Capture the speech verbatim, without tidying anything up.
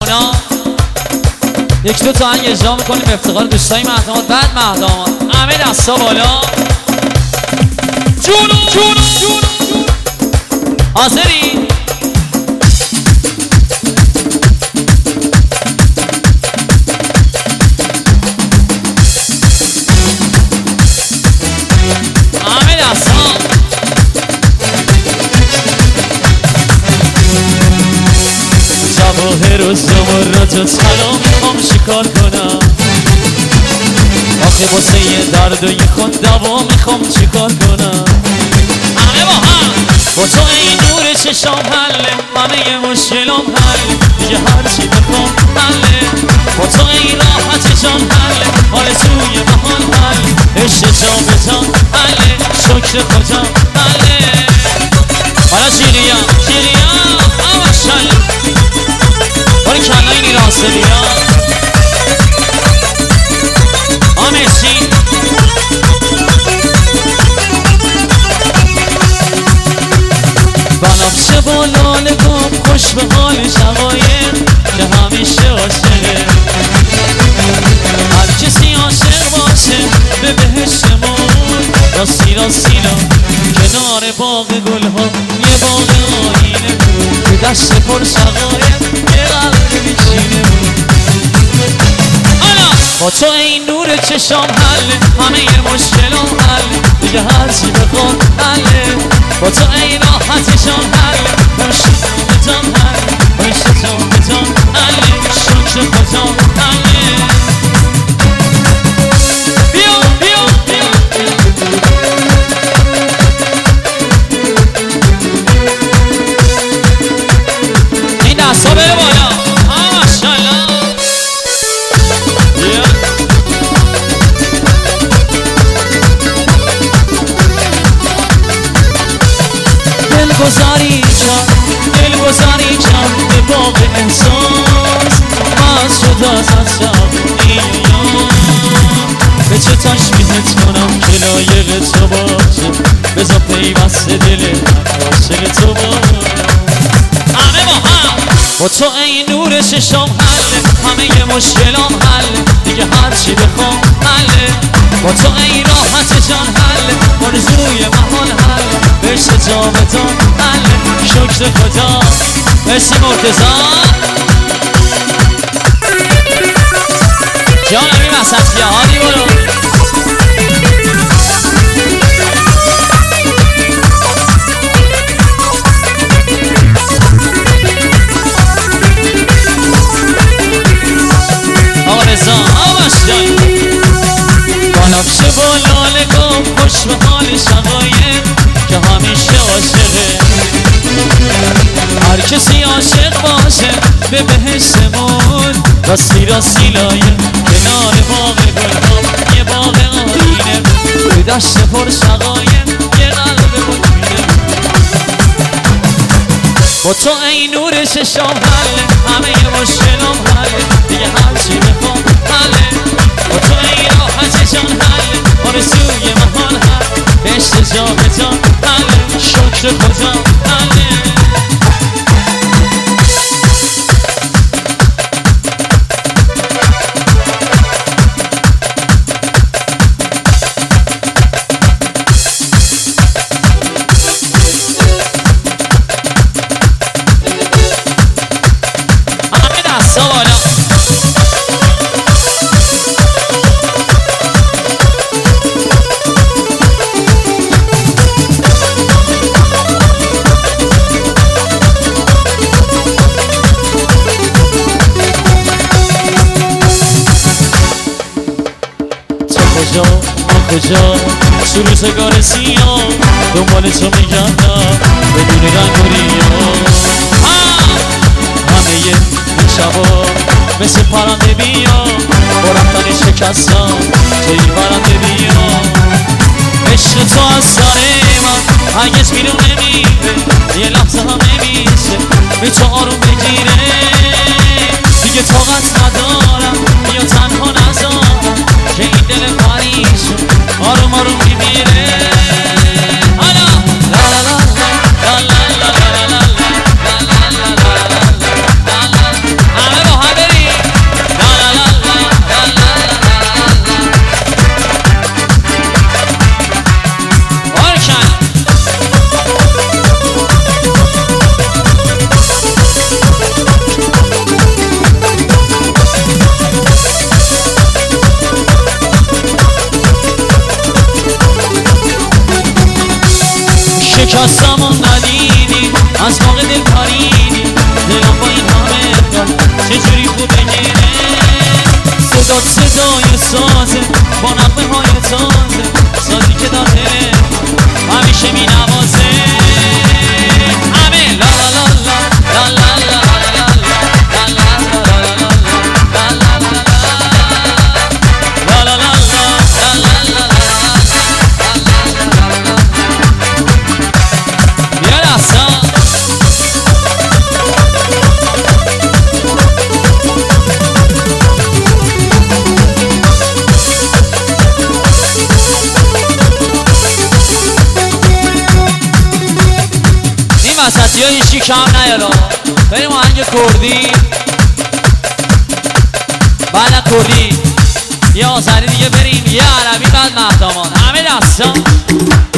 اینا یک دو تا هنگ اجرا میکنیم به افتخار دوستای مهداماد. بعد مهداماد همه دستا بالا. جونو جونو جونو حاضری؟ همه دستا جواهر و زمرد و طلا میخوام شکار کنم. آخه واسه یه درد و یه خود دوا میخوام چیکار کنم. همه با هم با تو این نور چشام حله، همه مشکلام حله، دیگه هرچی بخوام حله. با تو این راحت جان حله، حال توی بهان حله، عشق جان به جان حله، شکر خدا حله. حالا شیریا شیریا آماشالله باری کلای نیراسلیا آمشی بنفشه با لاله گم خوش به حال شقایق که همیشه عاشقه. هر کسی عاشق باشه به بهشتمون راستی راستینا کنار باغ گلها یه باغ آینه بود که دشت پر شقایق یه قلب بیچینه بود. با تو این نور چشام حله، همه یه مشکلام حله، دیگه هرچی بخوام حله. با تو این راحت جان حله، عشق جان حله، عشق جان جان حله، شکر خدا حله. بیا بیا بیا این دستا بره بالا. ماشاءالله دلگذاری کن دلگذاری کن به باغ احساس باز شد از شب ایام. به چه تشبیهت کنم که لایق تو باشه، بذار پیوست دل عاشق تو باشه. همه با هم با تو این نور چشام حله، همه ی مشکلام حله، دیگه هرچی بخوام حله. با تو این راحت جان حله، آرزوی محال حله، عشق جاودان حله، شکر خدا. مرسی مرتضی جان امین وسطیه هادی برو. آرزا آمشتن بنفشه با لاله گم خوش به حال شقایق که همیشه عاشقه. هر کسی عاشق باشه به بهشتمون راستی راستی لایق کنار باغ گلها یه باغ آینه به دشت پر شقایق یه قلب بکنه. با تو این نور چشام حله، همه یه مشکلام حله، دیگه هرچی بخوام حله. با تو این راحت جان حله، آرزوی محال حله، عشق جاودان حله، شکر خدا حله. کجا تو روزگار سیاه دنبال تو میگردم بدون رنگ و ریاه. همه یه شبا مثل پرنده بیا با رفتن شکستم توی پرنده بیا. عشق تو از سر من هرگز بیرون نمیره، یه لحظه هم نمیشه به تو آروم بگیره. دیگه طاقت ندارم بیا تنها نذارم که این دل پریشون آروم آروم میمیره. حالا لا لا لا لا لا لا لا لا لا لا لا لا لا لا لا. همه با هم شکستمون ندیدی از واقع دل پریدی دلم با این همه کار چجوری خوب بگیره صدات صدای سازه با نغمه های تازه سازی که داره همیشه می نوازه همه لا لا لا لا لا لا وسطی ها هیچی کم نیالا بریم آهنگ کردی بعد کردی یه آذری دیگه بریم یه عربی بعد مهدامان همه دستان